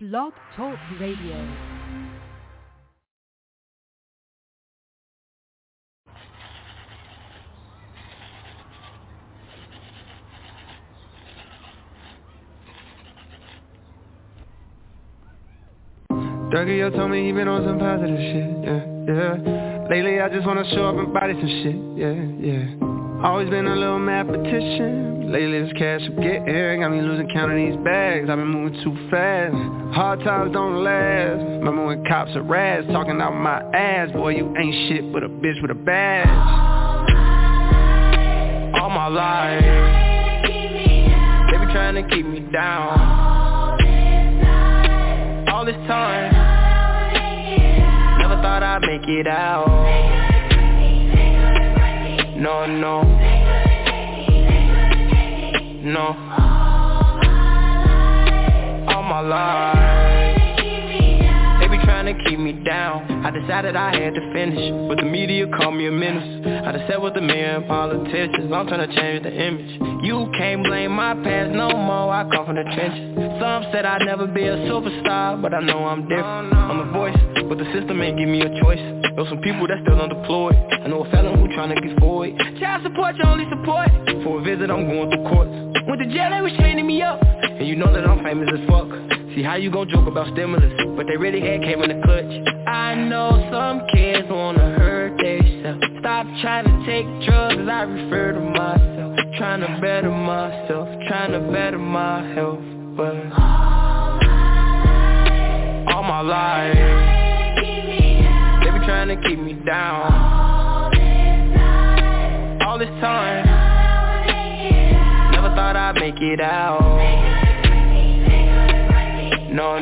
Blog Talk Radio. Dougie told me he been on some positive shit, yeah. Lately I just wanna show up and body some shit, yeah. Always been a little mathematician. Lately this cash I'm getting got me losing count of these bags. I've been moving too fast. Hard times don't last. Remember when cops are rats talking out my ass? Boy, you ain't shit but a bitch with a badge. All my life they been trying to keep me down. All this time never thought I'd make it out. No. All my life they be trying to keep me down. I decided I had to finish, but the media called me a menace. I just sat with the mayor and politicians. I'm trying to change the image. You can't blame my past no more. I come from the trenches. Some said I'd never be a superstar, but I know I'm different. I'm a voice, but the system ain't give me a choice. Know some people that still undeployed. I know a felon who tryna get forward. Child support, your only support. For a visit, I'm going through court. Went to jail, they was training me up. And you know that I'm famous as fuck. See how you gon' joke about stimulus, but they really had came in the clutch. I know some kids wanna hurt themselves. Stop trying to take drugs, I refer to myself. Trying to better myself, trying to better my health. But all my life they be trying to keep me down. All this time never thought I'd make it out. No.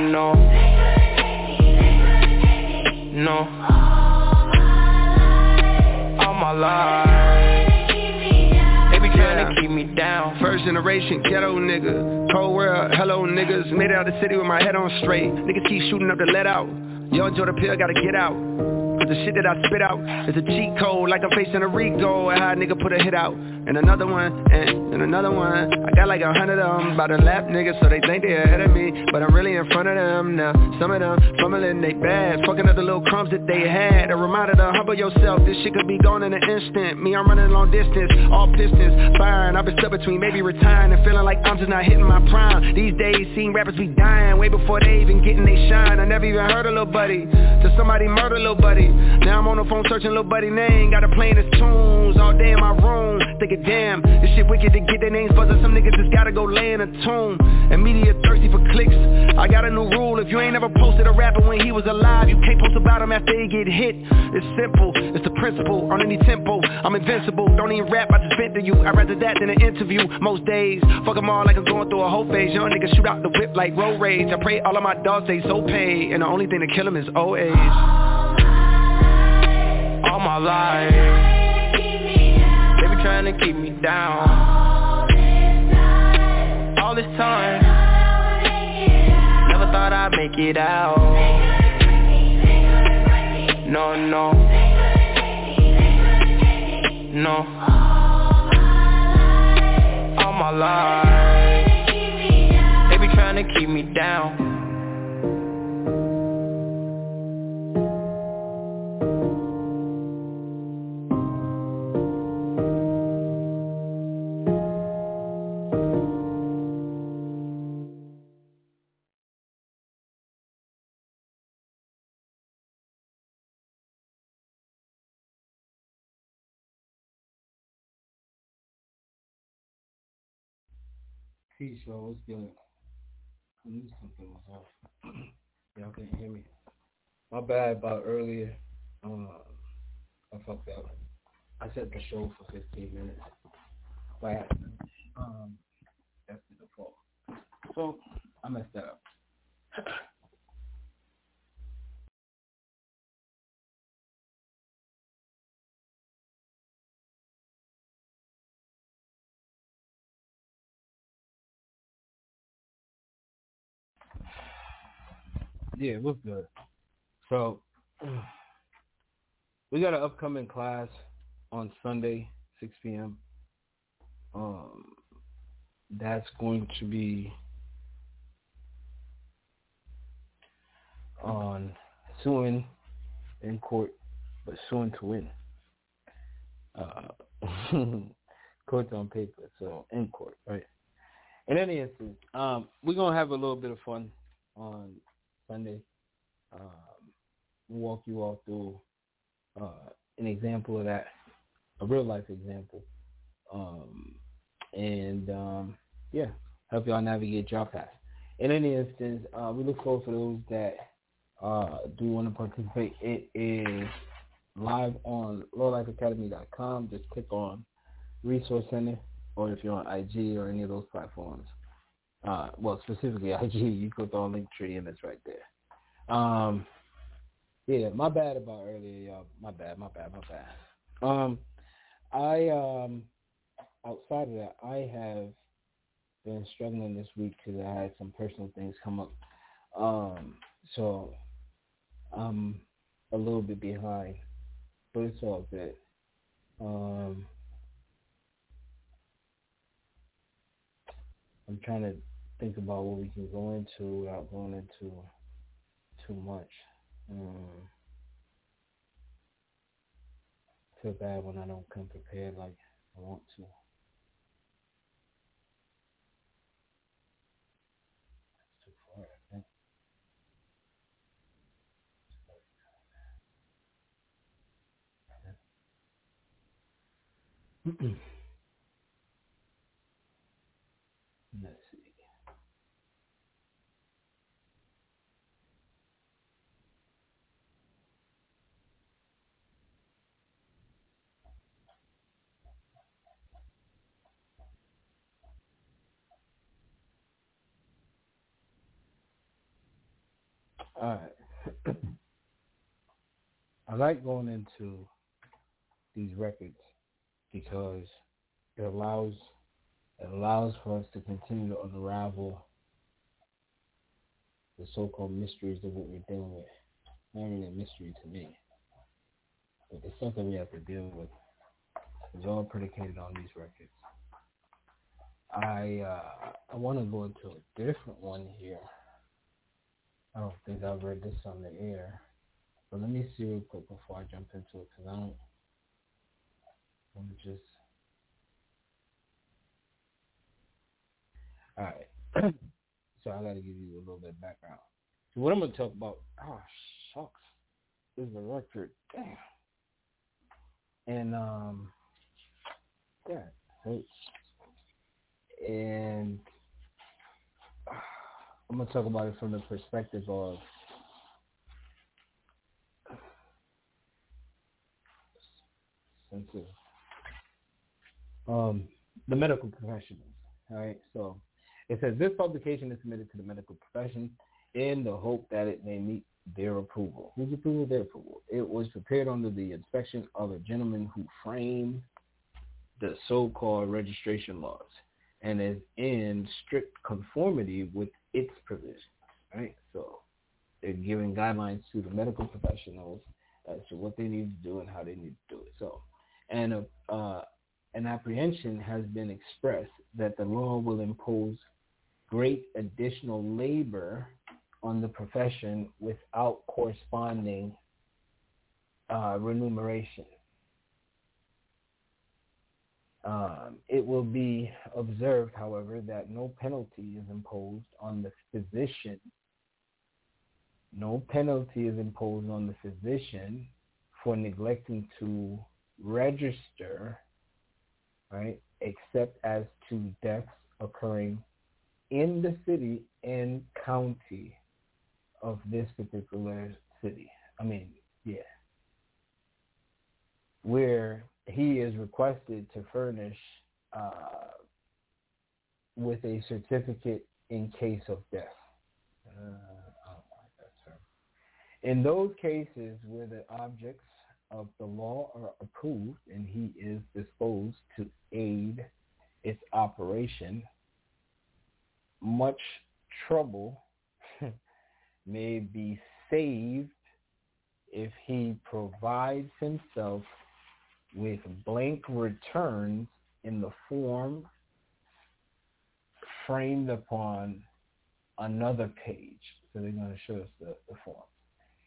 All my life they be trying to keep me down. First generation ghetto nigga, cold world, hello niggas. Made it out the city with my head on straight. Niggas keep shooting up to let out. Yo, enjoy the pill, gotta get out. Cause the shit that I spit out is a cheat code, like I'm facing a RICO. And how a nigga put a hit out. And another one, and another one. I got like 100 of them, about to lap niggas, so they think they ahead of me, but I'm really in front of them now. Some of them fumbling they bad, fucking up the little crumbs that they had. A reminder to humble yourself, this shit could be gone in an instant. Me, I'm running long distance, all pistons firing. I've been stuck between maybe retiring and feeling like I'm just not hitting my prime. These days, seeing rappers be dying way before they even getting they shine. I never even heard of Lil Buddy, till somebody murder Lil Buddy. Now I'm on the phone searching Lil Buddy name, got her playing his tunes all day in my room. Thinking, damn, this shit wicked to get their names buzzing. Some niggas just gotta go lay in a tomb. And media thirsty for clicks. I got a new rule, if you ain't ever posted a rapper when he was alive, you can't post about him after he get hit. It's simple, it's the principle. On any tempo, I'm invincible. Don't even rap, I just vent to you. I'd rather that than an interview most days. Fuck them all like I'm going through a whole phase. Young niggas shoot out the whip like road rage. I pray all of my dogs stay so paid, and the only thing to kill them is old age. All my life they be trying to keep me down. All this time never thought I'd make it out. No. All my life they be trying to keep me down. Peace, yo, what's good? I knew something was off. Y'all couldn't hear me. My bad about earlier. I fucked up. I set the show for 15 minutes. By accident. That's the default. So, I messed that up. Yeah, it was good. So, we got an upcoming class on Sunday, 6 p.m. That's going to be on suing in court, but suing to win. Court's on paper, so in court, right? In any instance, we're going to have a little bit of fun on Sunday. Walk you all through an example of that, a real-life example. Help y'all navigate your path. In any instance, we look forward for those that do want to participate. It is live on lowlifeacademy.com. Just click on Resource Center, or if you're on IG or any of those platforms, specifically IG, you click on Linktree and it's right there. My bad about earlier, y'all. My bad. Outside of that, I have been struggling this week because I had some personal things come up. So I'm a little bit behind, but it's all good. I'm trying to think about what we can go into without going into too much. I feel bad when I don't come prepared like I want to. That's too far, I think. Let's see. All right. I like going into these records because it allows for us to continue to unravel the so-called mysteries of what we're dealing with. Not really a mystery to me, but the stuff that we have to deal with is all predicated on these records. I want to go into a different one here. I don't think I've read this on the air, but let me see real quick before I jump into it, because I don't want to just... All right. So I got to give you a little bit of background. So what I'm going to talk about, shucks, is the record. Damn. And, that hurts. And I'm going to talk about it from the perspective of the medical professionals. All right, so it says this publication is submitted to the medical profession in the hope that it may meet their approval. Whose approval? Their approval. It was prepared under the inspection of a gentleman who framed the so-called registration laws and is in strict conformity with its provisions. Right, so they're giving guidelines to the medical professionals as to what they need to do and how they need to do it. So, and an apprehension has been expressed that the law will impose great additional labor on the profession without corresponding remuneration. It will be observed, however, that no penalty is imposed on the physician. No penalty is imposed on the physician for neglecting to register, right, except as to deaths occurring in the city and county of this particular city. Where he is requested to furnish with a certificate in case of death. I don't like that term. In those cases where the objects of the law are approved and he is disposed to aid its operation, much trouble may be saved if he provides himself with blank returns in the form framed upon another page. So they're going to show us the form.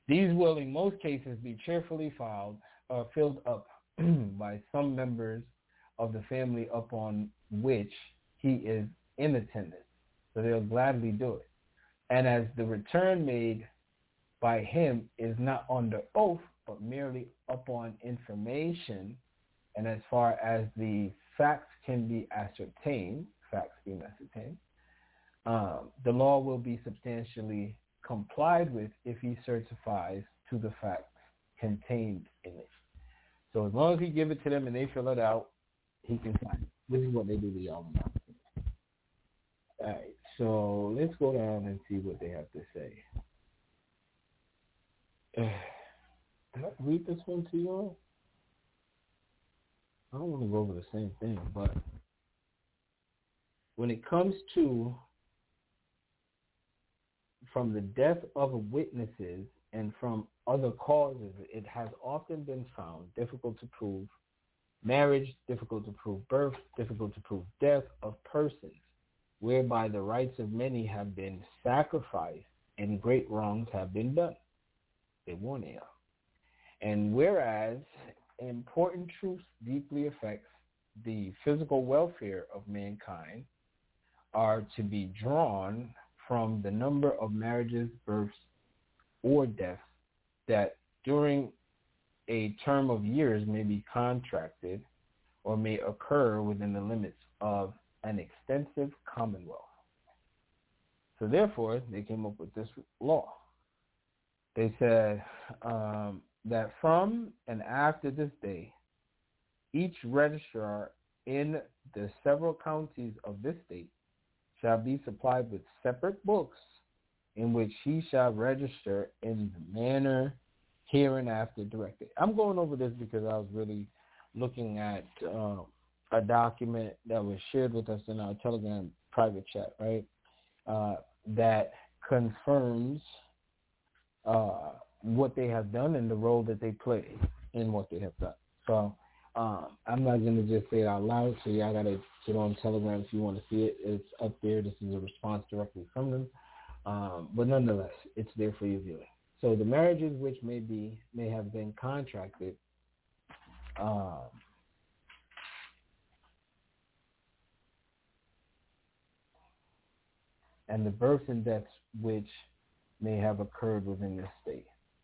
These will, in most cases, be cheerfully filled up by some members of the family upon which he is in attendance. So they'll gladly do it. And as the return made by him is not under oath, but merely upon information, and as far as the facts can be ascertained, the law will be substantially complied with if he certifies to the facts contained in it. So as long as he give it to them and they fill it out, he can sign it. This is what they do to y'all now. All right, so let's go down and see what they have to say. Can I read this one to y'all? I don't want to go over the same thing, but when it comes to from the death of witnesses and from other causes, it has often been found difficult to prove marriage, difficult to prove birth, difficult to prove death of persons, whereby the rights of many have been sacrificed and great wrongs have been done. They warn you. And whereas important truths deeply affects the physical welfare of mankind are to be drawn from the number of marriages, births, or deaths that during a term of years may be contracted or may occur within the limits of an extensive commonwealth. So therefore, they came up with this law. They said that from and after this day, each registrar in the several counties of this state shall be supplied with separate books in which he shall register in the manner hereinafter directed. I'm going over this because I was really looking at a document that was shared with us in our Telegram private chat, right, that confirms what they have done and the role that they play in what they have done. So I'm not going to just say it out loud, so y'all got to get on Telegram if you want to see it. It's up there. This is a response directly from them. But nonetheless, it's there for your viewing. So the marriages which may have been contracted and the births and deaths which may have occurred within this state.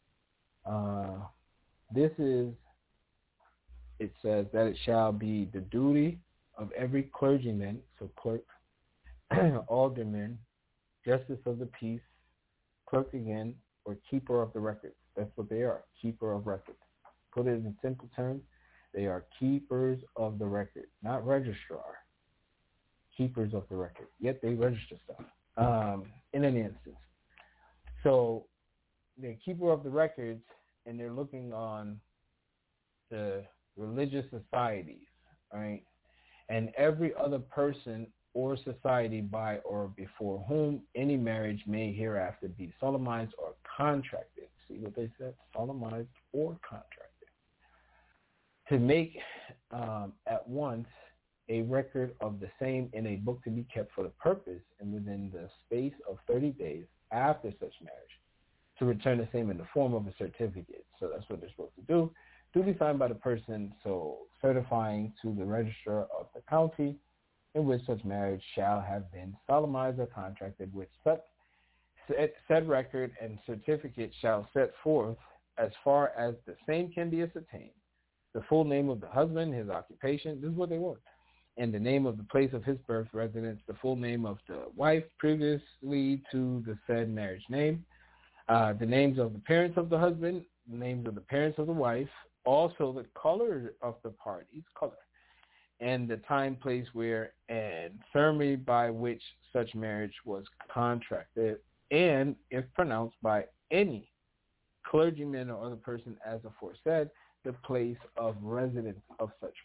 It says that it shall be the duty of every clergyman, so clerk, alderman, justice of the peace, clerk again, or keeper of the records. That's what they are, keeper of records. Put it in simple terms, they are keepers of the record, not registrar. Keepers of the record. Yet they register stuff in any instance. So they're keeper of the records, and they're looking on the religious societies, right? And every other person or society by or before whom any marriage may hereafter be solemnized or contracted. See what they said? Solemnized or contracted. To make at once a record of the same in a book to be kept for the purpose and within the space of 30 days after such marriage, to return the same in the form of a certificate. So that's what they're supposed to do. Duly signed by the person so certifying to the registrar of the county in which such marriage shall have been solemnized or contracted, which such said record and certificate shall set forth, as far as the same can be ascertained, the full name of the husband, his occupation, this is what they want, and the name of the place of his birth, residence, the full name of the wife previously to the said marriage name, the names of the parents of the husband, the names of the parents of the wife, also the color of the parties, color, and the time, place, where, and ceremony by which such marriage was contracted, and if pronounced by any clergyman or other person as aforesaid, the place of residence of such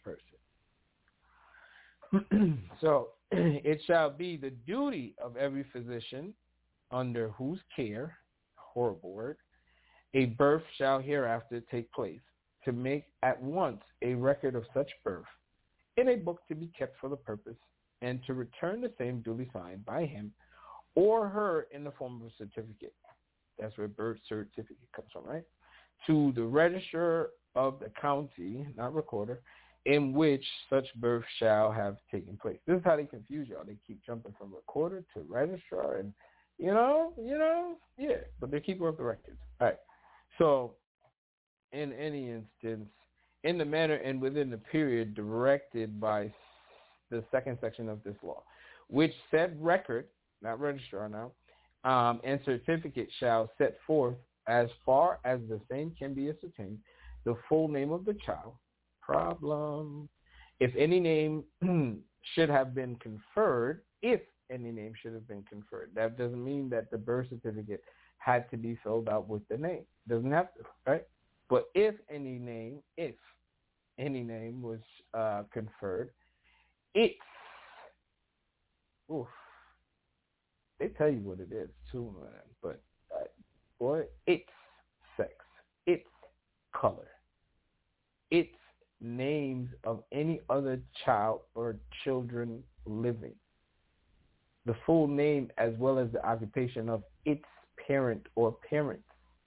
person. So it shall be the duty of every physician under whose care, horrible word, a birth shall hereafter take place, to make at once a record of such birth in a book to be kept for the purpose, and to return the same duly signed by him or her in the form of a certificate, That's where birth certificate comes from, right? To the registrar of the county, not recorder, in which such birth shall have taken place. This is how they confuse y'all. They keep jumping from recorder to registrar, and yeah, but they're keeper of the records. All right. So, in any instance, in the manner and within the period directed by the second section of this law, which said record, not registrar now, and certificate shall set forth, as far as the same can be ascertained, the full name of the child. Problem. If any name should have been conferred, that doesn't mean that the birth certificate had to be filled out with the name. Doesn't have to, right? But if any name was conferred, they tell you what it is too, man. But its sex, its color, its names of any other child or children living, the full name as well as the occupation of its parent or parents.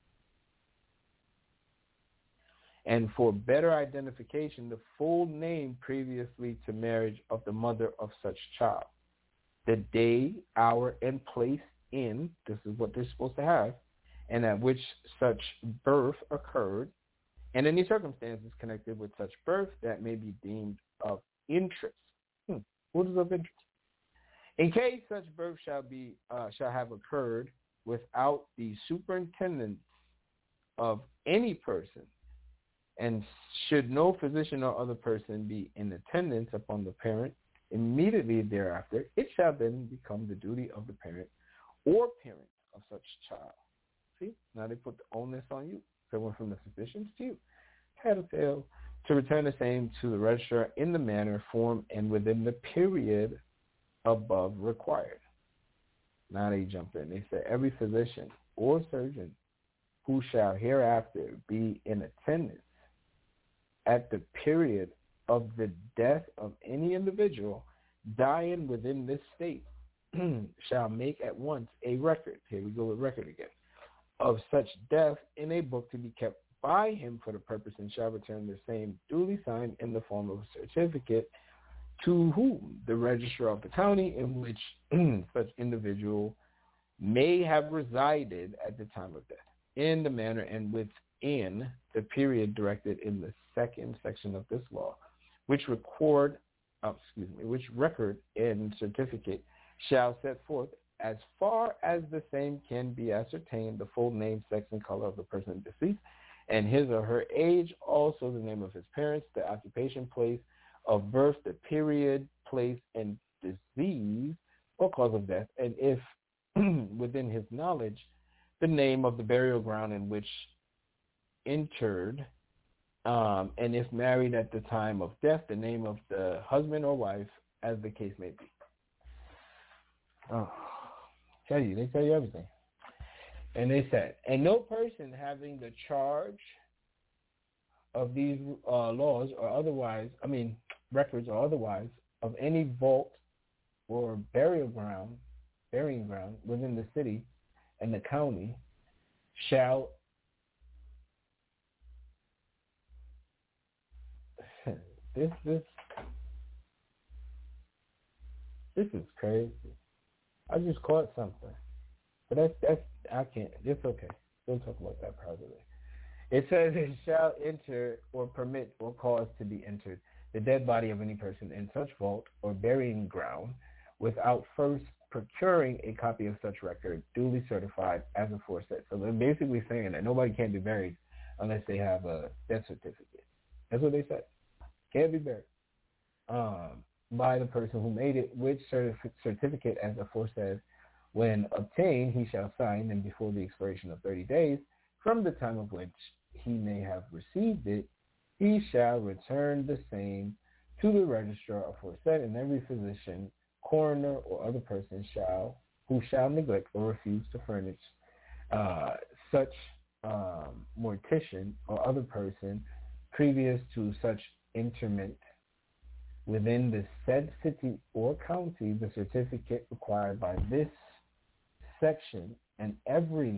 And for better identification, the full name previously to marriage of the mother of such child. The day, hour, and place in, this is what they're supposed to have, and at which such birth occurred, and any circumstances connected with such birth that may be deemed of interest. What is of interest? In case such birth shall have occurred without the superintendence of any person, and should no physician or other person be in attendance upon the parent immediately thereafter, it shall then become the duty of the parent or parents of such child. See, now they put the onus on you. So it went from the physicians to you. Had to fail to return the same to the registrar in the manner, form, and within the period above required. Now they jump in. They say every physician or surgeon who shall hereafter be in attendance at the period of the death of any individual dying within this state shall make at once a record, here we go with record again, of such death in a book to be kept by him for the purpose, and shall return the same duly signed in the form of a certificate to whom? The registrar of the county in which such individual may have resided at the time of death, in the manner and within the period directed in the second section of this law, which record and certificate shall set forth, as far as the same can be ascertained, the full name, sex, and color of the person deceased, and his or her age, also the name of his parents, the occupation, place of birth, the period, place, and disease or cause of death, and if within his knowledge, the name of the burial ground in which interred, and if married at the time of death, the name of the husband or wife, as the case may be. They tell you everything. And they said, and no person having the charge of these laws or otherwise, records or otherwise, of any vault or burying ground within the city and the county shall this is crazy. I just caught something. But that's I can't. It's okay. We'll talk about that privately. It says it shall enter or permit or cause to be entered the dead body of any person in such vault or burying ground without first procuring a copy of such record duly certified as aforesaid. So they're basically saying that nobody can be buried unless they have a death certificate. That's what they said. Can't be buried by the person who made it, which certificate as aforesaid, when obtained, he shall sign, and before the expiration of 30 days from the time of which he may have received it, he shall return the same to the registrar aforesaid, and every physician, coroner, or other person who shall neglect or refuse to furnish such mortician or other person previous to such interment within the said city or county, the certificate required by this section, and every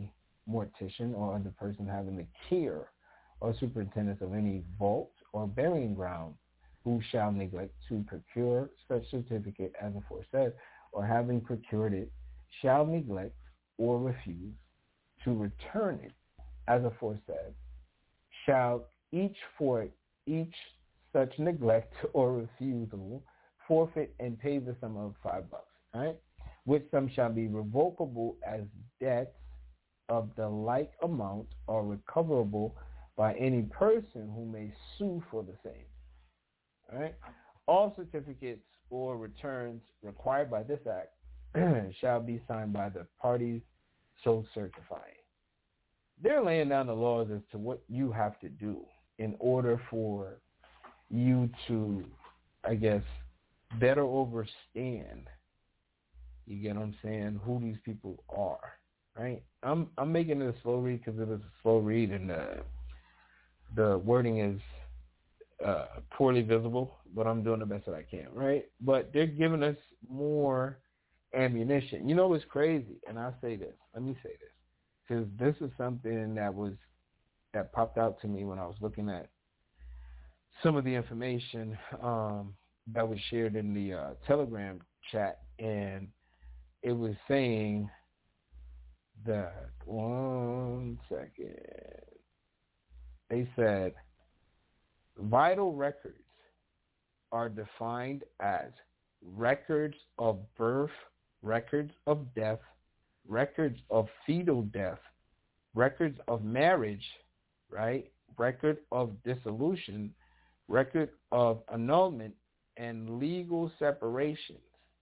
mortician or other person having the care or superintendence of any vault or burying ground, who shall neglect to procure such certificate as aforesaid, or having procured it, shall neglect or refuse to return it as aforesaid, shall each for each such neglect or refusal forfeit and pay the sum of $5, right? Which sum shall be revocable as debts of the like amount or recoverable by any person who may sue for the same. All right? All certificates or returns required by this act shall be signed by the parties so certifying. They're laying down the laws as to what you have to do in order for you to, I guess, better understand, you get what I'm saying, who these people are, right? I'm making it a slow read because it is a slow read, and the wording is poorly visible, but I'm doing the best that I can, right? But they're giving us more ammunition. You know what's crazy? And I'll say this. Let me say this, because this is something that popped out to me when I was looking at some of the information that was shared in the Telegram chat, and it was saying that, one second, they said vital records are defined as records of birth, records of death, records of fetal death, records of marriage, right? Record of dissolution, record of annulment, and legal separations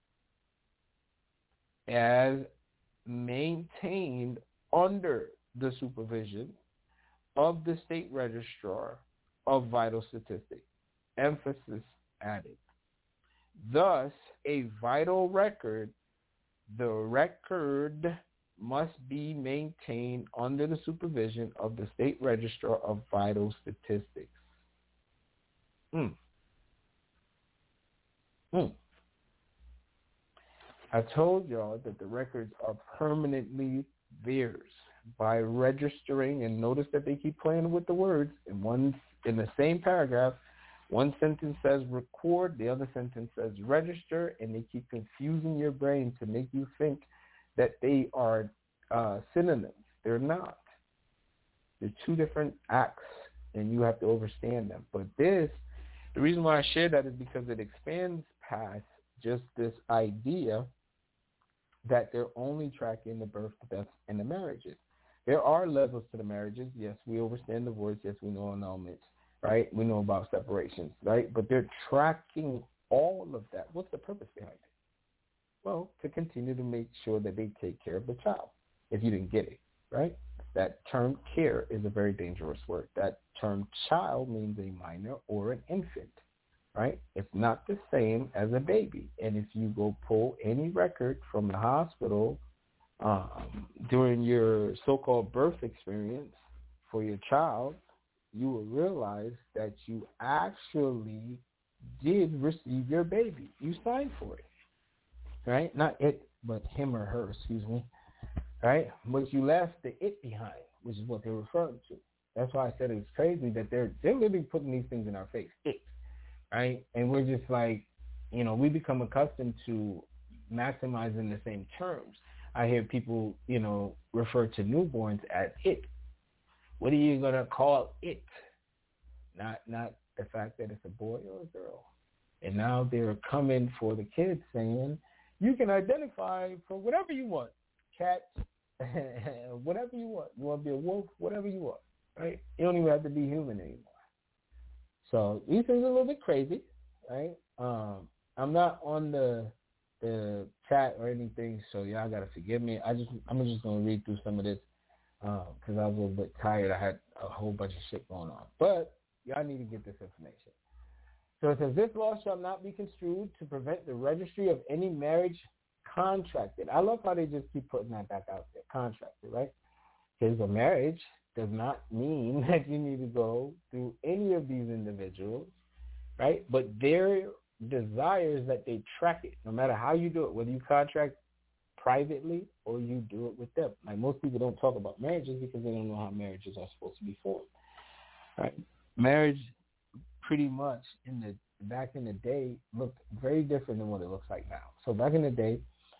as maintained under the supervision of the state registrar of vital statistics. Emphasis added. Thus, a vital record, the record must be maintained under the supervision of the state registrar of vital statistics. I told y'all that the records are permanently theirs by registering, and notice that they keep playing with the words. In the same paragraph, one sentence says record, the other sentence says register, and they keep confusing your brain to make you think that they are synonyms. They're not. They're two different acts, and you have to understand them. But the reason why I share that is because it expands past just this idea that they're only tracking the birth, the deaths, and the marriages. There are levels to the marriages. Yes, we understand divorce. Yes, we know annulments, right? We know about separations, right? But they're tracking all of that. What's the purpose behind it? Well, to continue to make sure that they take care of the child, if you didn't get it, right? That term care is a very dangerous word. That term child means a minor or an infant, right? It's not the same as a baby. And if you go pull any record from the hospital during your so-called birth experience for your child, you will realize that you actually did receive your baby. You signed for it, right? Not it, but him or her, excuse me, right? But you left the it behind, which is what they're referring to. That's why I said it's crazy that they're literally putting these things in our face, it, right? And we're just like, we become accustomed to maximizing the same terms. I hear people, refer to newborns as it. What are you going to call it? Not the fact that it's a boy or a girl. And now they're coming for the kids saying, you can identify for whatever you want. Cat, whatever you want. You want to be a wolf, whatever you want, right? You don't even have to be human anymore. So these things are a little bit crazy, right? I'm not on the chat or anything, so y'all got to forgive me. I'm just going to read through some of this because I was a little bit tired. I had a whole bunch of shit going on. But y'all need to get this information. So it says, this law shall not be construed to prevent the registry of any marriage contracted. I love how they just keep putting that back out there, contracted, right? Because a marriage does not mean that you need to go through any of these individuals, right? But their desire is that they track it, no matter how you do it, whether you contract privately or you do it with them. Like most people don't talk about marriages because they don't know how marriages are supposed to be formed. Right? Marriage pretty much back in the day looked very different than what it looks like now. So back in the day,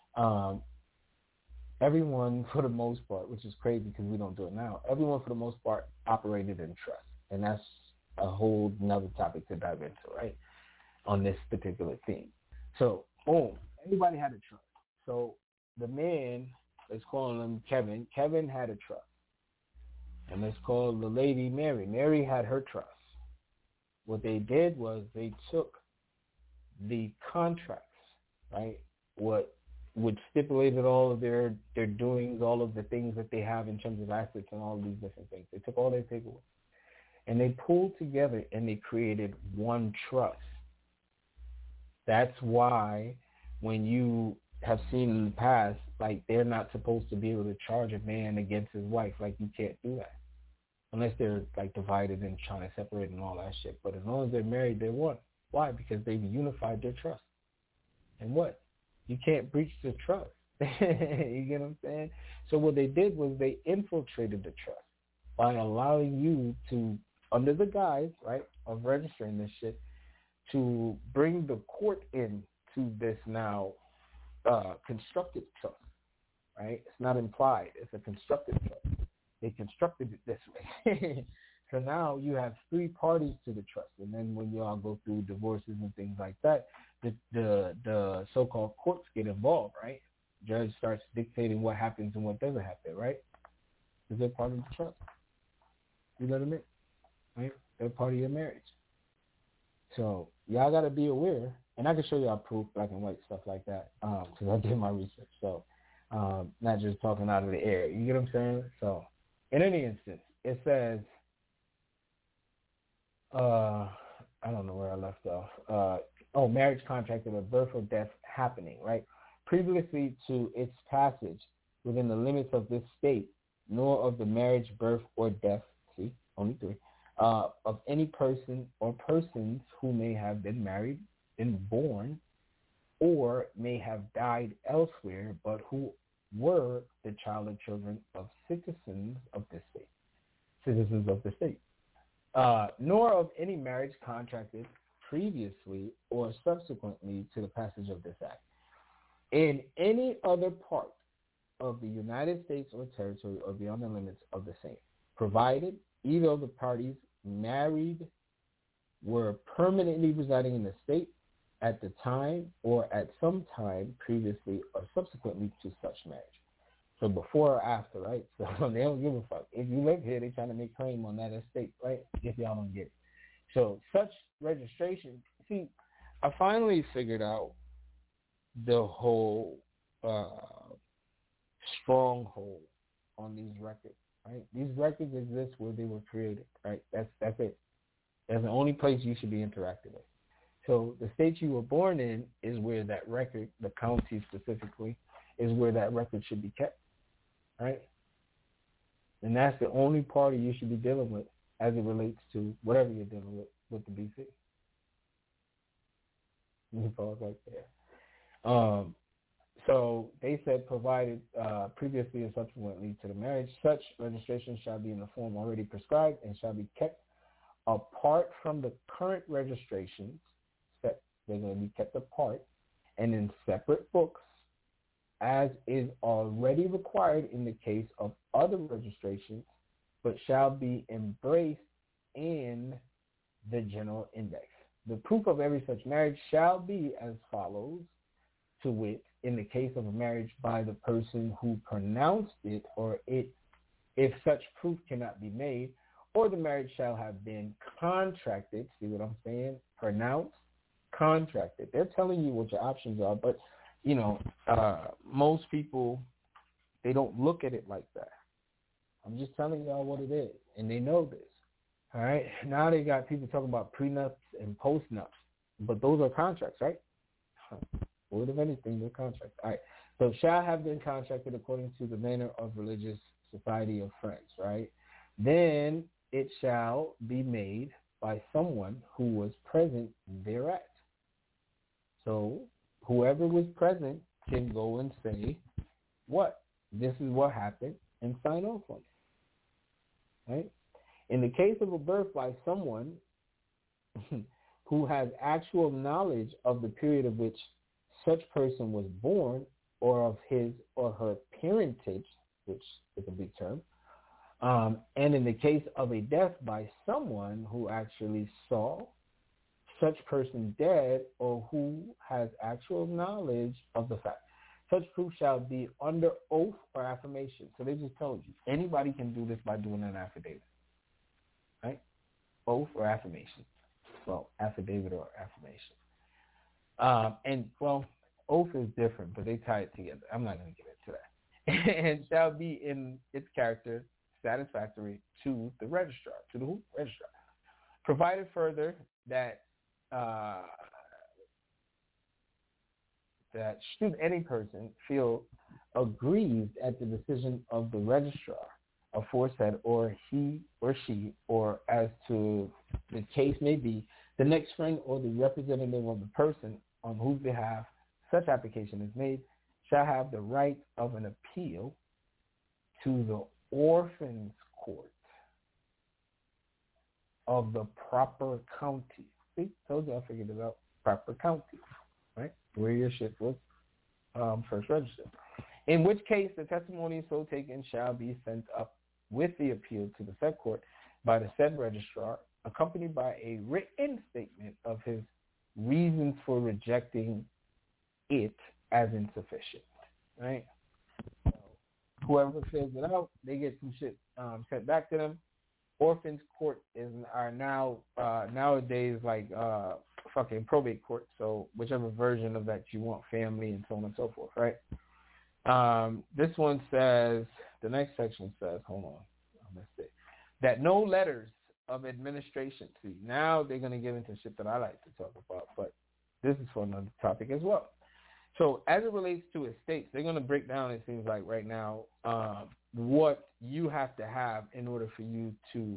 everyone for the most part, which is crazy because we don't do it now, everyone for the most part operated in trust. And that's a whole nother topic to dive into, right, on this particular theme. So, boom, everybody had a trust. So the man, let's call him Kevin. Kevin had a trust. And let's call the lady Mary. Mary had her trust. What they did was they took the contracts, right, which stipulated all of their doings, all of the things that they have in terms of assets and all of these different things. They took all their paperwork. And they pulled together and they created one trust. That's why when you have seen in the past, like they're not supposed to be able to charge a man against his wife. Like you can't do that. Unless they're like divided and trying to separate and all that shit. But as long as they're married, they're one. Why? Because they've unified their trust. And what? You can't breach the trust. You get what I'm saying? So what they did was they infiltrated the trust by allowing you to, under the guise, right, of registering this shit, to bring the court in to this now constructed trust, right? It's not implied. It's a constructed trust. They constructed it this way. So now you have three parties to the trust. And then when you all go through divorces and things like that, the so-called courts get involved, right? Judge starts dictating what happens and what doesn't happen, right? Because they're part of the trust. You know what I mean? Right? They're part of your marriage. So y'all got to be aware. And I can show y'all proof, black and white, stuff like that, because I did my research. So not just talking out of the air. You get what I'm saying? So in any instance, it says, I don't know where I left off. Marriage contract of a birth or death happening, right? Previously to its passage within the limits of this state, nor of the marriage, birth, or death, see, only three, of any person or persons who may have been married, been born, or may have died elsewhere, but who were the child or children of citizens of the state. Citizens of the state. Nor of any marriage contracted previously or subsequently to the passage of this act in any other part of the United States or territory or beyond the limits of the same, provided either of the parties married were permanently residing in the state at the time or at some time previously or subsequently to such marriage. So before or after, right? So they don't give a fuck. If you live here, they're trying to make claim on that estate, right? If y'all don't get it. So such registration, see, I finally figured out the whole stronghold on these records, right? These records exist where they were created, right? That's it. That's the only place you should be interacting with. So the state you were born in is where that record, the county specifically, is where that record should be kept, right? And that's the only party you should be dealing with as it relates to whatever you're dealing with the BC. Let me pause right there. So they said provided previously and subsequently to the marriage, such registration shall be in the form already prescribed and shall be kept apart from the current registrations. They're going to be kept apart and in separate books as is already required in the case of other registrations, but shall be embraced in the general index. The proof of every such marriage shall be as follows, to wit, in the case of a marriage by the person who pronounced it, or it, if such proof cannot be made, or the marriage shall have been contracted, see what I'm saying, pronounced, contracted. They're telling you what your options are, but, you know, most people, they don't look at it like that. I'm just telling y'all what it is, and they know this. All right? Now they got people talking about prenups and postnups, but those are contracts, right? Word of anything, they're contracts. All right. So shall have been contracted according to the manner of religious society of friends, right? Then it shall be made by someone who was present thereat. So whoever was present can go and say, what? This is what happened, and sign off on it. Right? In the case of a birth by someone who has actual knowledge of the period of which such person was born, or of his or her parentage, which is a big term, and in the case of a death by someone who actually saw such person dead, or who has actual knowledge of the fact. Such proof shall be under oath or affirmation. So they just told you, anybody can do this by doing an affidavit, right? Oath or affirmation. Well, affidavit or affirmation. And, well, oath is different, but they tie it together. I'm not going to get into that. And shall be in its character satisfactory to the registrar, to the registrar. Provided further that that should any person feel aggrieved at the decision of the registrar aforesaid, or he or she, or as to the case may be, the next friend or the representative of the person on whose behalf such application is made shall have the right of an appeal to the orphans court of the proper county. See, told you I figured it out. Proper county, right? Where your shit was first registered. In which case, the testimony so taken shall be sent up with the appeal to the said court by the said registrar, accompanied by a written statement of his reasons for rejecting it as insufficient, right? So whoever fills it out, they get some shit sent back to them. Orphans court are now nowadays like fucking probate court. So whichever version of that you want, family and so on and so forth, right? This one says, the next section says, hold on, I missed it, that no letters of administration. See, now they're going to get into shit that I like to talk about, but this is for another topic as well. So as it relates to estates, they're going to break down, it seems like right now, what you have to have in order for you to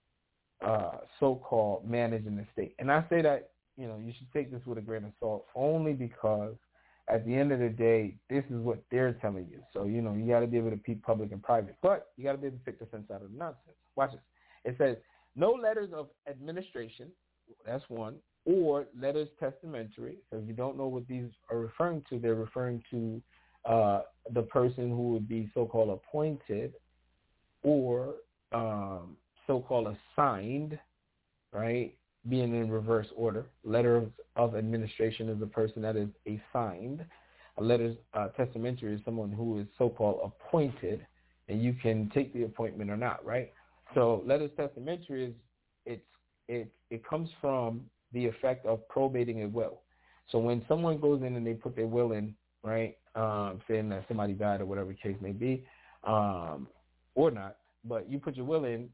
so-called manage an estate. And I say that, you know, you should take this with a grain of salt only because at the end of the day, this is what they're telling you. So, you know, you got to be able to peep public and private, but you got to be able to pick the sense out of the nonsense. Watch this. It says, no letters of administration, that's one, or letters testamentary. So if you don't know what these are referring to, they're referring to the person who would be so-called appointed or so-called assigned, right, being in reverse order. Letter of administration is the person that is assigned. A letter testamentary is someone who is so-called appointed, and you can take the appointment or not, right? So letters testamentary is it comes from the effect of probating a will. So when someone goes in and they put their will in, right, saying that somebody died or whatever the case may be, or not, but you put your will in,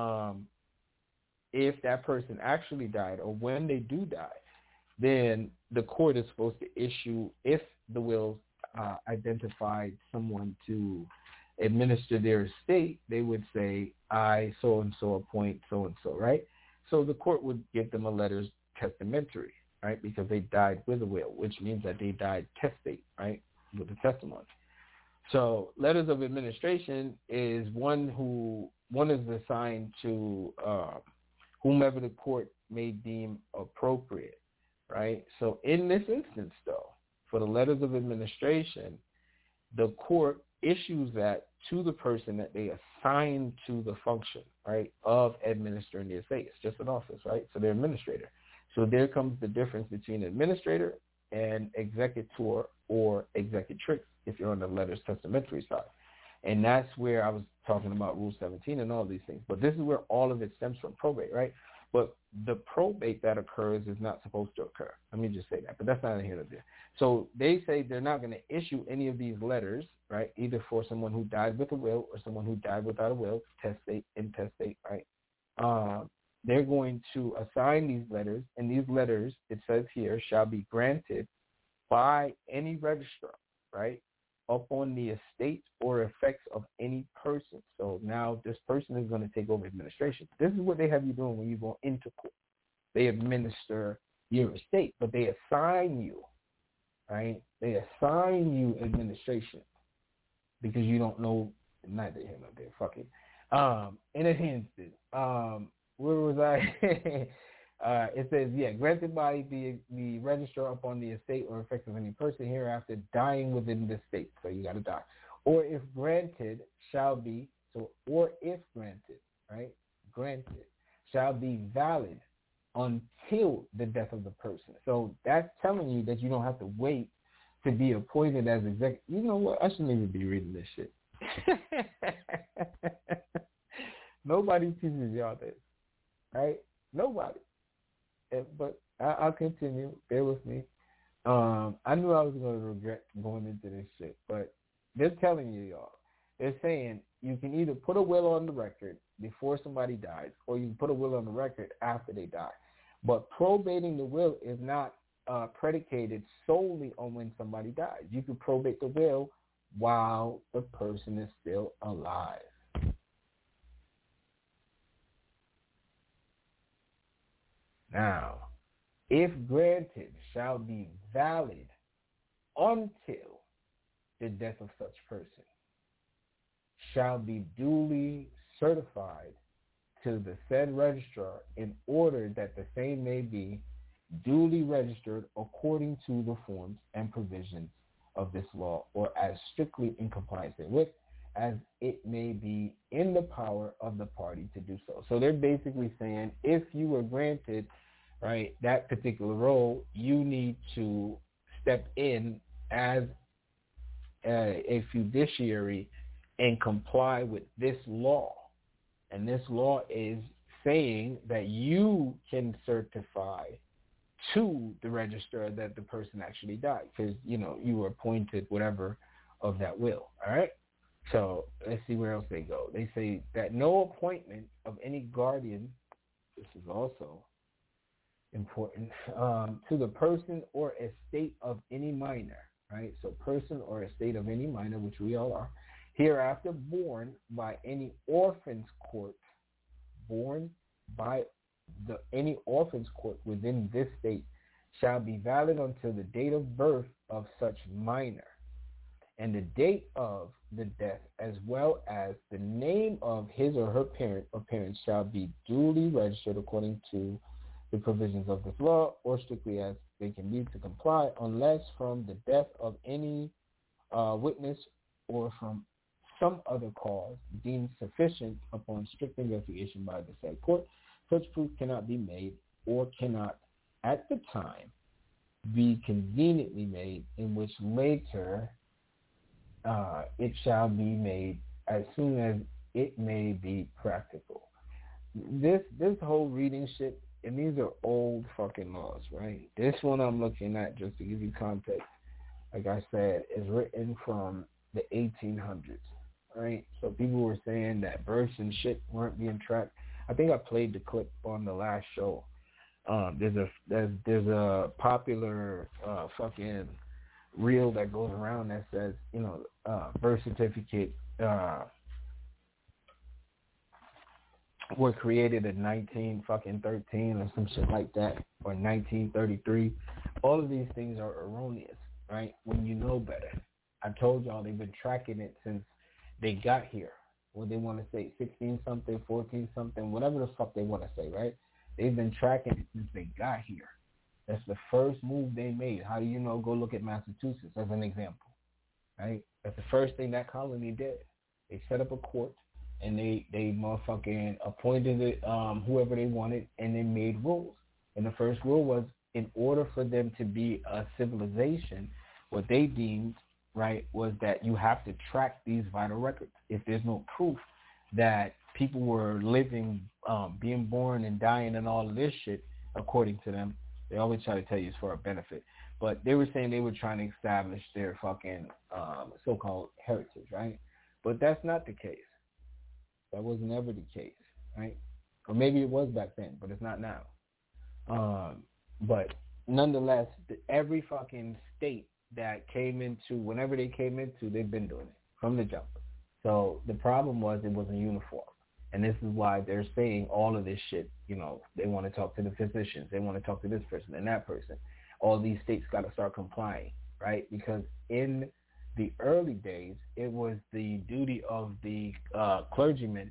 if that person actually died or when they do die, then the court is supposed to issue, if the will identified someone to administer their estate, they would say, I so-and-so appoint so-and-so, right? So the court would give them a letters testamentary, right, because they died with a will, which means that they died testate, right, with the testimony. So letters of administration is one is assigned to whomever the court may deem appropriate, right? So in this instance, though, for the letters of administration, the court issues that to the person that they assign to the function, right, of administering the estate. It's just an office, right? So they're administrator. So there comes the difference between administrator and executor or executrix if you're on the letters testamentary side. And that's where I was talking about Rule 17 and all these things. But this is where all of it stems from, probate, right? But the probate that occurs is not supposed to occur. Let me just say that. But that's not here or there. So they say they're not going to issue any of these letters, right, either for someone who died with a will or someone who died without a will, testate, intestate, right? They're going to assign these letters, and these letters, it says here, shall be granted by any registrar, right, upon the estate or effects of any person. So now this person is going to take over administration. This is what they have you doing when you go into court. They administer your estate, but they assign you, right? They assign you administration. because you don't know, neither here nor there, fuck it. In an instant, where was I? It says, granted by the registrar upon the estate or effect of any person hereafter dying within the state. So you got to die. Or if granted, shall be, or if granted, right? Granted, shall be valid until the death of the person. So that's telling you that you don't have to wait to be appointed as executive. You know what? I shouldn't even be reading this shit. Nobody teaches y'all this, right? Nobody. But I'll continue. Bear with me. I knew I was going to regret going into this shit, but they're telling you, y'all. They're saying you can either put a will on the record before somebody dies, or you can put a will on the record after they die. But probating the will is not predicated solely on when somebody dies. You can probate the will while the person is still alive. Now, if granted, shall be valid until the death of such person, shall be duly certified to the said registrar in order that the same may be duly registered according to the forms and provisions of this law, or as strictly in compliance therewith, as it may be in the power of the party to do so. So they're basically saying if you were granted, right, that particular role, you need to step in as a fiduciary and comply with this law. And this law is saying that you can certify to the registrar that the person actually died because, you know, you were appointed whatever of that will. All right? So let's see where else they go. They say that no appointment of any guardian, this is also important, to the person or estate of any minor, right? So person or estate of any minor, which we all are, hereafter born by any orphans court, born by any orphans court within this state, shall be valid until the date of birth of such minor, and the date of the death, as well as the name of his or her parent or parents, shall be duly registered according to the provisions of this law, or strictly as they can be to comply, unless from the death of any witness or from some other cause deemed sufficient upon strict investigation by the said court, such proof cannot be made or cannot at the time be conveniently made, in which later it shall be made as soon as it may be practical. This whole reading shit, and these are old fucking laws, right? This one I'm looking at, just to give you context, like I said, is written from the 1800s, right? So people were saying that births and shit weren't being tracked. I think I played the clip on the last show. There's a popular fucking reel that goes around that says, you know, birth certificate were created in 1913 or some shit like that, or 1933. All of these things are erroneous, right? When you know better. I told y'all they've been tracking it since they got here. What they want to say, 16-something, 14-something, whatever the fuck they want to say, right? They've been tracking it since they got here. That's the first move they made. How do you know? Go look at Massachusetts as an example, right? That's the first thing that colony did. They set up a court, and they motherfucking appointed it, whoever they wanted, and they made rules. And the first rule was, in order for them to be a civilization, what they deemed, right, was that you have to track these vital records. If there's no proof that people were living, being born and dying and all of this shit, according to them, they always try to tell you it's for a benefit. But they were saying they were trying to establish their fucking so-called heritage, right? But that's not the case. That was never the case, right? Or maybe it was back then, but it's not now. But nonetheless, every fucking state that came into, whenever they came into, they've been doing it from the jump. So the problem was it wasn't uniform. And this is why they're saying all of this shit. You know, they want to talk to the physicians. They want to talk to this person and that person. All these states got to start complying, right? Because in the early days, it was the duty of the clergyman,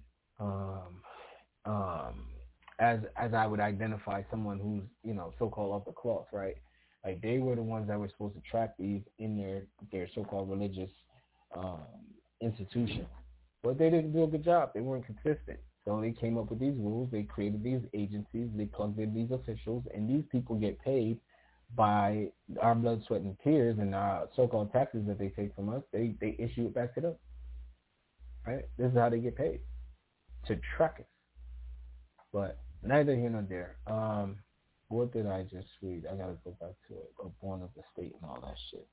as I would identify someone who's, so-called off the cloth, right? Like, they were the ones that were supposed to track these in their so-called religious institution. But they didn't do a good job. They weren't consistent. So they came up with these rules. They created these agencies. They plugged in these officials. And these people get paid by our blood, sweat, and tears and our so-called taxes that they take from us. They issue it back to them. Right? This is how they get paid, to track us. But neither here nor there. What did I just read? I got to go back to it. Born of the State and all that shit.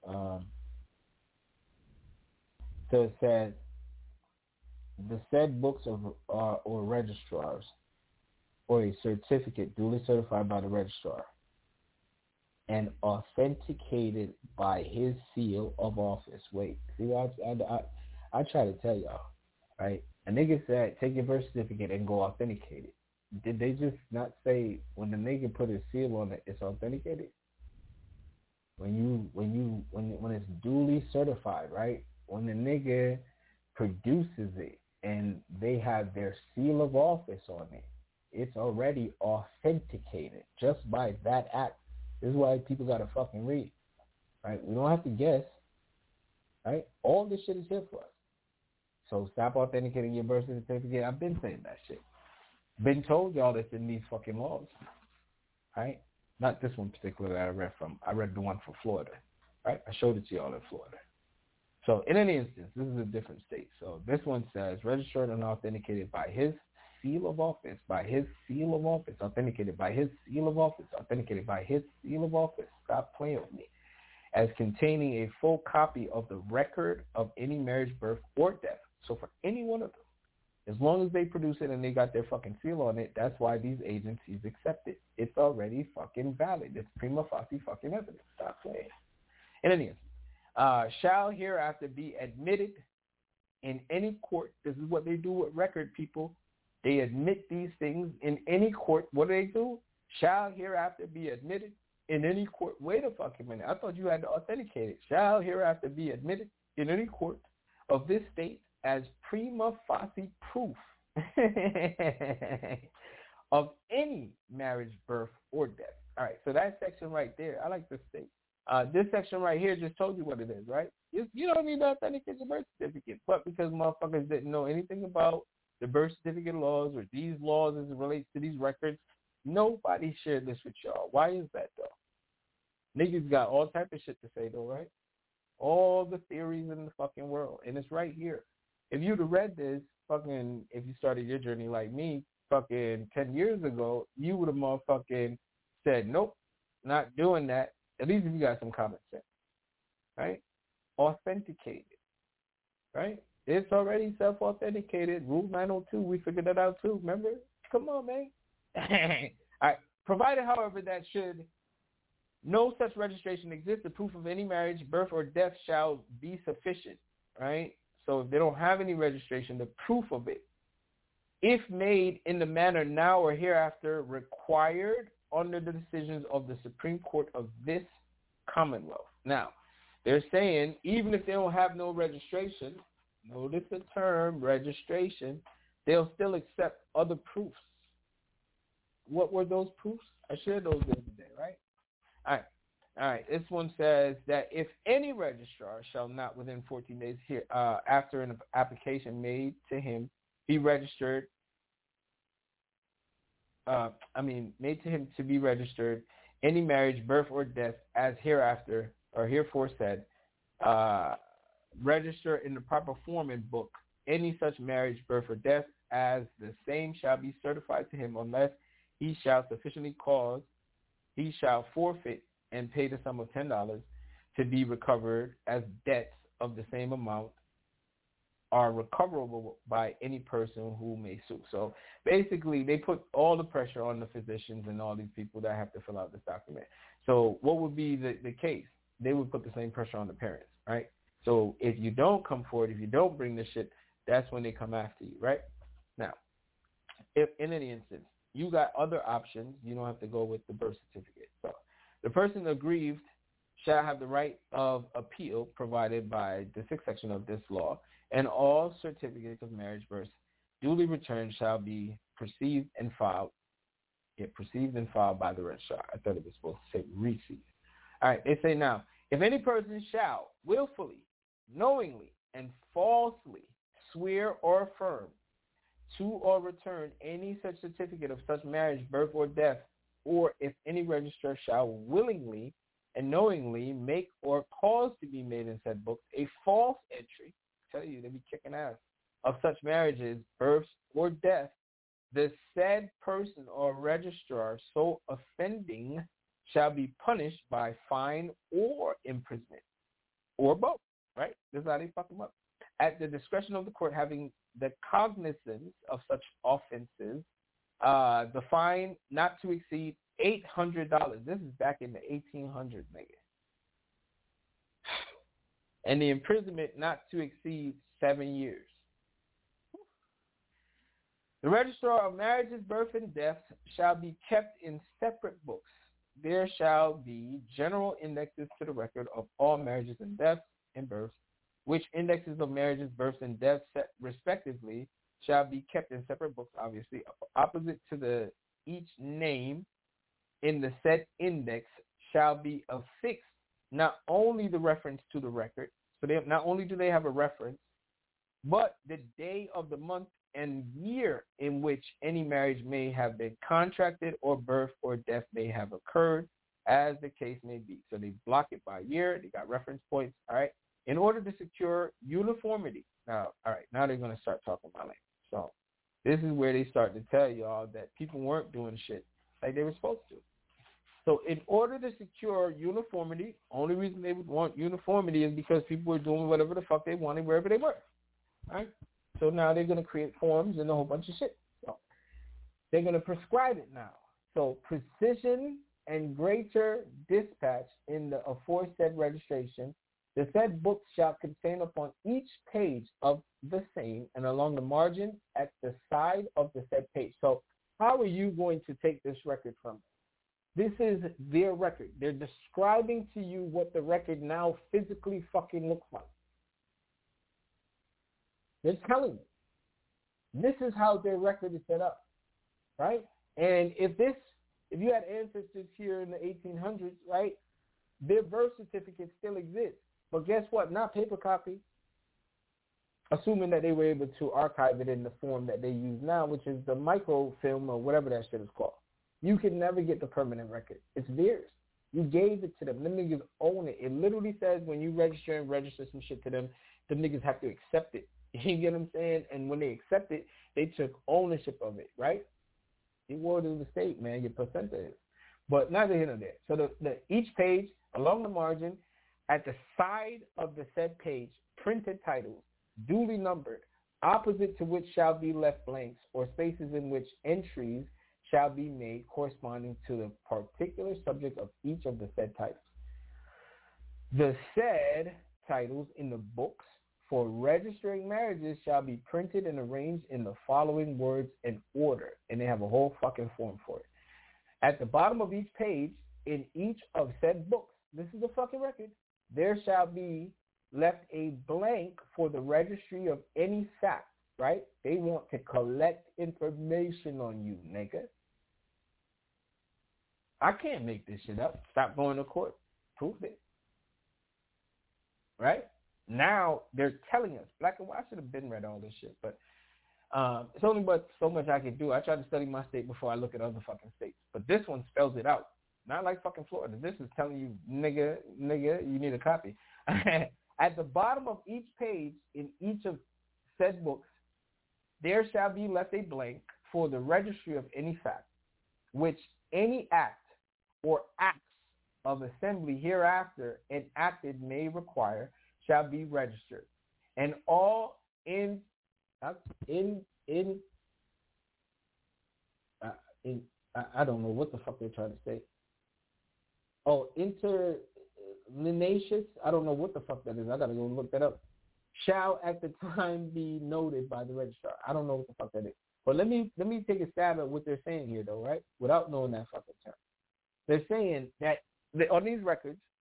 So it said, the said books or registrars or a certificate duly certified by the registrar and authenticated by his seal of office. Wait, see, I try to tell y'all, right? A nigga said, take your birth certificate and go authenticate it. Did they just not say when the nigga put his seal on it, it's authenticated? When it's duly certified, right? When the nigga produces it and they have their seal of office on it, it's already authenticated just by that act. This is why people gotta fucking read, right? We don't have to guess, right? All this shit is here for us. So stop authenticating your birth certificate. I've been saying that shit. Been told y'all that's in these fucking laws, right? Not this one particular that I read from. I read the one for Florida, right? I showed it to y'all in Florida. So in any instance, this is a different state. So this one says, registered and authenticated by his seal of office, by his seal of office, authenticated by his seal of office, authenticated by his seal of office. Stop playing with me. As containing a full copy of the record of any marriage, birth, or death. So for any one of them, as long as they produce it and they got their fucking seal on it, that's why these agencies accept it. It's already fucking valid. It's prima facie fucking evidence. Stop playing. In any instance, shall hereafter be admitted in any court. This is what they do with record people. They admit these things in any court. What do? Shall hereafter be admitted in any court. Wait a fucking minute. I thought you had to authenticate it. Shall hereafter be admitted in any court of this state as prima facie proof of any marriage, birth, or death. All right, so that section right there, I like this state. This section right here just told you what it is, right? You don't need to authenticate your birth certificate, but because motherfuckers didn't know anything about the birth certificate laws or these laws as it relates to these records, nobody shared this with y'all. Why is that, though? Niggas got all type of shit to say, though, right? All the theories in the fucking world, and it's right here. If you'd have read this, if you started your journey like me, 10 years ago, you would have motherfucking said, nope, not doing that. At least if you got some common sense, right? Authenticated, right? It's already self-authenticated. Rule 902, we figured that out too, remember? Come on, man. All right. Provided, however, that should no such registration exist, the proof of any marriage, birth, or death shall be sufficient, right? So if they don't have any registration, the proof of it, if made in the manner now or hereafter required under the decisions of the Supreme Court of this Commonwealth. Now, they're saying even if they don't have no registration, notice the term registration, they'll still accept other proofs. What were those proofs? I shared those the other day, right? All right. This one says that if any registrar shall not within 14 days here after an application made to him be registered, made to him to be registered any marriage, birth, or death as hereafter or herefore said, register in the proper form and book any such marriage, birth, or death as the same shall be certified to him unless he shall sufficiently cause, he shall forfeit and pay the sum of $10 to be recovered as debts of the same amount are recoverable by any person who may sue. So basically, they put all the pressure on the physicians and all these people that have to fill out this document. So what would be the case? They would put the same pressure on the parents, right? So if you don't come forward, if you don't bring this shit, that's when they come after you, right? Now, if in any instance, you got other options, you don't have to go with the birth certificate. So the person aggrieved shall have the right of appeal provided by the 6th section of this law, and all certificates of marriage births duly returned shall be perceived and filed by the registrar. I thought it was supposed to say received. All right, they say now, if any person shall willfully, knowingly, and falsely swear or affirm to or return any such certificate of such marriage, birth, or death, or if any registrar shall willingly and knowingly make or cause to be made in said books a false entry, I tell you, they be kicking ass, of such marriages, births, or death, the said person or registrar so offending shall be punished by fine or imprisonment, or both, right? This is how they fuck them up. At the discretion of the court having the cognizance of such offenses, the fine not to exceed $800. This is back in the 1800s, nigga. And the imprisonment not to exceed 7 years. The registrar of marriages, birth, and deaths shall be kept in separate books. There shall be general indexes to the record of all marriages and deaths and births, which indexes of marriages, births, and deaths respectively shall be kept in separate books, obviously, opposite to each name in the said index shall be affixed not only the reference to the record, so not only do they have a reference, but the day of the month and year in which any marriage may have been contracted or birth or death may have occurred, as the case may be. So they block it by year. They got reference points, all right, in order to secure uniformity. Now, all right, now they're going to start talking about language. So this is where they start to tell y'all that people weren't doing shit like they were supposed to. So in order to secure uniformity, only reason they would want uniformity is because people were doing whatever the fuck they wanted wherever they were. All right? So now they're going to create forms and a whole bunch of shit. So they're going to prescribe it now. So precision and greater dispatch in the aforesaid registration, the said book shall contain upon each page of the same and along the margin at the side of the said page. So how are you going to take this record from them? This is their record. They're describing to you what the record now physically fucking looks like. They're telling you. This is how their record is set up, right? And if you had ancestors here in the 1800s, right, their birth certificates still exist. But guess what? Not paper copy. Assuming that they were able to archive it in the form that they use now, which is the microfilm or whatever that shit is called. You can never get the permanent record. It's theirs. You gave it to them. Them niggas own it. It literally says when you register some shit to them, the niggas have to accept it. You get what I'm saying? And when they accept it, they took ownership of it, right? You wore to the state, man, your placenta is. But neither here nor there. So each page, along the margin, at the side of the said page, printed titles, duly numbered, opposite to which shall be left blanks or spaces in which entries shall be made corresponding to the particular subject of each of the said titles. The said titles in the books for registering marriages shall be printed and arranged in the following words and order. And they have a whole fucking form for it. At the bottom of each page, in each of said books, this is the fucking record, there shall be left a blank for the registry of any fact, right? They want to collect information on you, nigga. I can't make this shit up. Stop going to court. Prove it. Right? Now they're telling us, black and white. I should have been read all this shit, but it's only but so much I can do. I try to study my state before I look at other fucking states. But this one spells it out. Not like fucking Florida. This is telling you, nigga, you need a copy. At the bottom of each page in each of said books, there shall be left a blank for the registry of any fact, which any act or acts of assembly hereafter enacted may require shall be registered, and all I don't know what the fuck they're trying to say. Oh, interlineations. I don't know what the fuck that is. I gotta go look that up. Shall at the time be noted by the registrar. I don't know what the fuck that is. But let me take a stab at what they're saying here, though, right? Without knowing that fucking term. They're saying that on these records,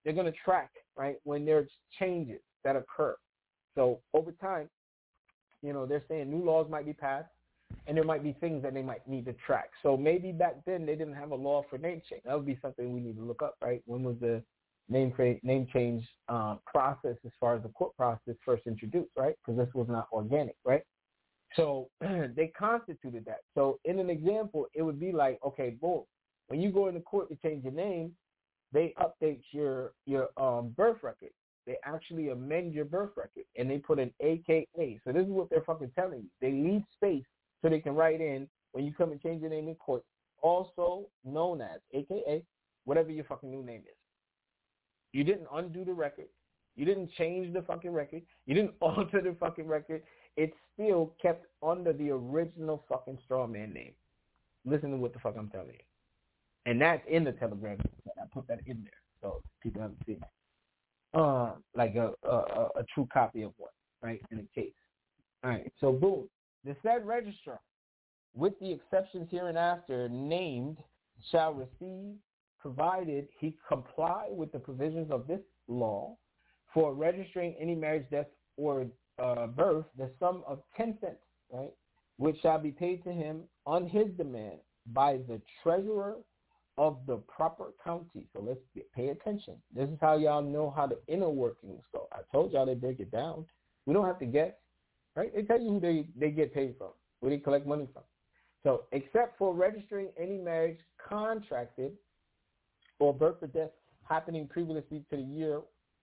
they're going to track, right, when there's changes that occur. So over time, they're saying new laws might be passed, and there might be things that they might need to track. So maybe back then they didn't have a law for name change. That would be something we need to look up, right? When was the name change process as far as the court process first introduced, right? Because this was not organic, right? So they constituted that. So in an example, it would be like, okay, boom, when you go into court to change your name, they update your birth record. They actually amend your birth record, and they put an AKA. So this is what they're fucking telling you. They leave space so they can write in when you come and change your name in court, also known as AKA, whatever your fucking new name is. You didn't undo the record. You didn't change the fucking record. You didn't alter the fucking record. It's still kept under the original fucking straw man name. Listen to what the fuck I'm telling you. And that's in the Telegram. I put that in there so people haven't seen it. Like a true copy of one, right, in a case. All right, so boom. The said registrar, with the exceptions hereinafter named, shall receive, provided he comply with the provisions of this law, for registering any marriage, death, or birth, the sum of 10 cents, right, which shall be paid to him on his demand by the treasurer of the proper county. So let's pay attention. This is how y'all know how the inner workings go. I told y'all they break it down. We don't have to guess, right? They tell you who they get paid from, where they collect money from. So except for registering any marriage contracted or birth or death happening previously to the year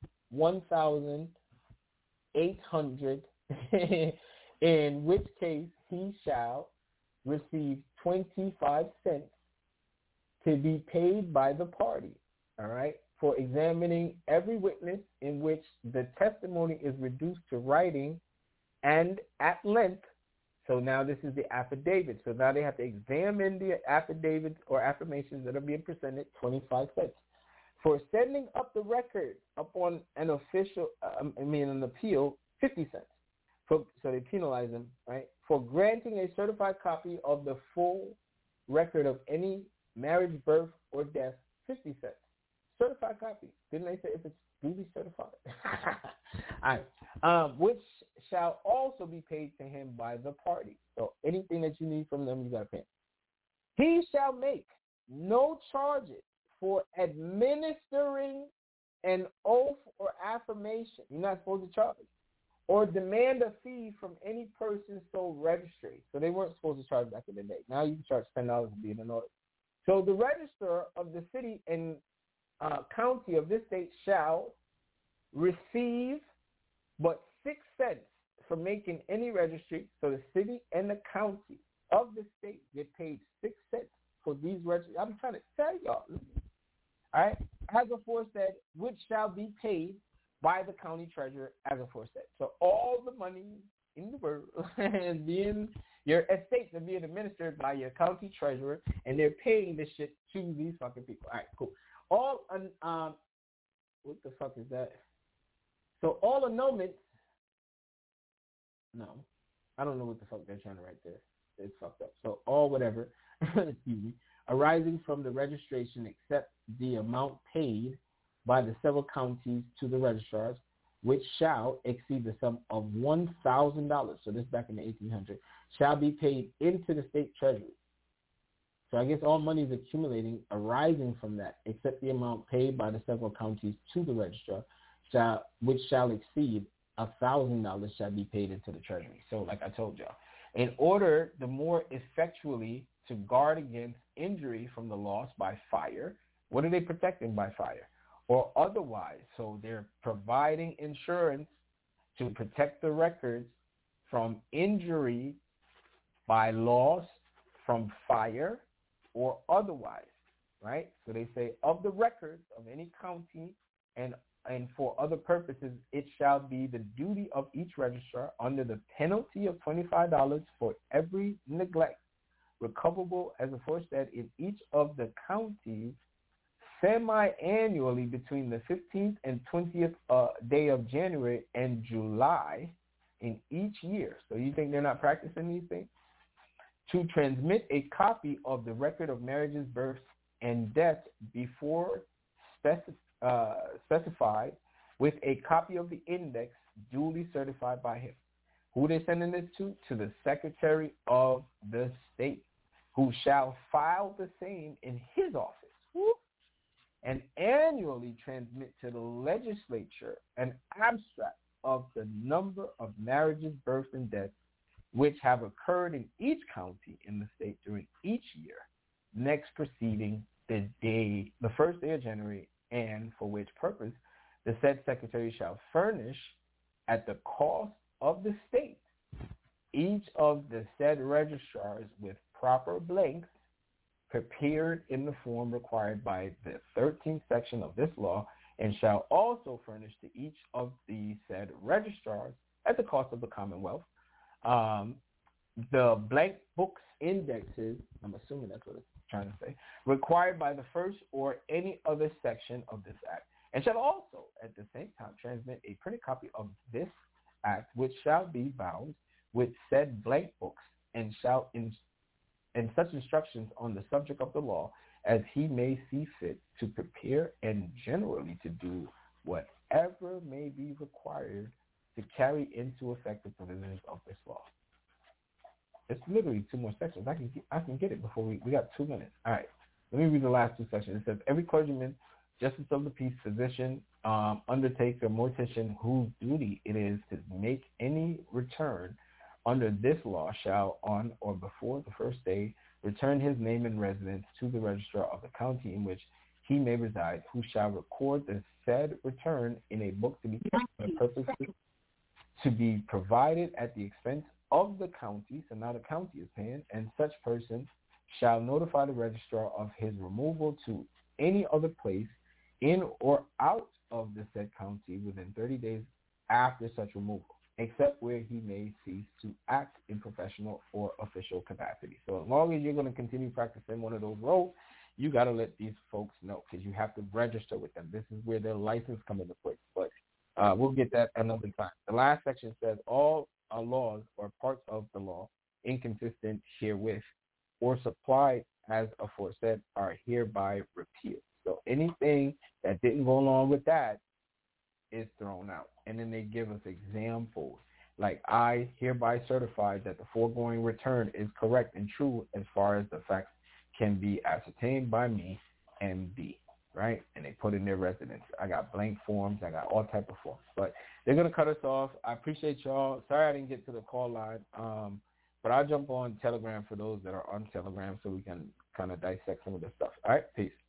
1,800, in which case he shall receive 25 cents to be paid by the party, all right, for examining every witness in which the testimony is reduced to writing and at length. So now this is the affidavit. So now they have to examine the affidavits or affirmations that are being presented, 25 cents. For sending up the record upon an official, an appeal, 50 cents. So they penalize them, right? For granting a certified copy of the full record of any marriage, birth, or death, 50 cents. Certified copy. Didn't they say if it's duly certified? All right. Which shall also be paid to him by the party. So anything that you need from them, you got to pay. He shall make no charges for administering an oath or affirmation. You're not supposed to charge. Or demand a fee from any person so registered. So they weren't supposed to charge back in the day. Now you can charge $10 to be in an order. So the registrar of the city and county of this state shall receive but 6 cents for making any registry. So the city and the county of the state get paid 6 cents for these registries. I'm trying to tell y'all. All right? As aforesaid, which shall be paid by the county treasurer as aforesaid. So all the money in the world is being, your estates are being administered by your county treasurer, and they're paying this shit to these fucking people. All right, cool. All, what the fuck is that? So all annulments, no, I don't know what the fuck they're trying to write there. It's fucked up. So all whatever, excuse me, arising from the registration except the amount paid by the several counties to the registrars, which shall exceed the sum of $1,000, so this back in the 1800s, shall be paid into the state treasury. So I guess all money is accumulating arising from that, except the amount paid by the several counties to the registrar, which shall exceed $1,000 shall be paid into the treasury. So like I told y'all, in order the more effectually to guard against injury from the loss by fire, what are they protecting by fire? Or otherwise, so they're providing insurance to protect the records from injury by loss from fire or otherwise, right? So they say of the records of any county and for other purposes, it shall be the duty of each registrar under the penalty of $25 for every neglect recoverable as aforesaid in each of the counties semi-annually between the 15th and 20th day of January and July in each year. So you think they're not practicing these things? To transmit a copy of the record of marriages, births, and deaths before specified with a copy of the index duly certified by him. Who they sending this to? To the Secretary of the State, who shall file the same in his office. Whoop. And annually transmit to the legislature an abstract of the number of marriages, births, and deaths which have occurred in each county in the state during each year, next preceding the first day of January, and for which purpose the said secretary shall furnish at the cost of the state each of the said registrars with proper blanks prepared in the form required by the 13th section of this law, and shall also furnish to each of the said registrars at the cost of the Commonwealth the blank books indexes, I'm assuming that's what it's trying to say, required by the first or any other section of this act, and shall also at the same time transmit a printed copy of this act, which shall be bound with said blank books, and shall in such instructions on the subject of the law as he may see fit to prepare, and generally to do whatever may be required to carry into effect the provisions of this law. It's literally 2 more sections. I can get it before we got 2 minutes. All right. Let me read the last 2 sections. It says, every clergyman, justice of the peace, physician, undertaker, mortician, whose duty it is to make any return under this law shall, on or before the first day, return his name and residence to the registrar of the county in which he may reside, who shall record the said return in a book to be kept for the purposes to be provided at the expense of the county, so now the county is paying, and such person shall notify the registrar of his removal to any other place in or out of the said county within 30 days after such removal, except where he may cease to act in professional or official capacity. So as long as you're going to continue practicing one of those roles, you got to let these folks know, because you have to register with them. This is where their license comes into place. But we'll get that another time. The last section says all laws or parts of the law inconsistent herewith or supplied as aforesaid are hereby repealed. So anything that didn't go along with that is thrown out. And then they give us examples, like I hereby certify that the foregoing return is correct and true as far as the facts can be ascertained by me and B, right? And they put in their residence. I got blank forms. I got all type of forms. But they're going to cut us off. I appreciate y'all. Sorry I didn't get to the call line. But I'll jump on Telegram for those that are on Telegram so we can kind of dissect some of this stuff. All right? Peace.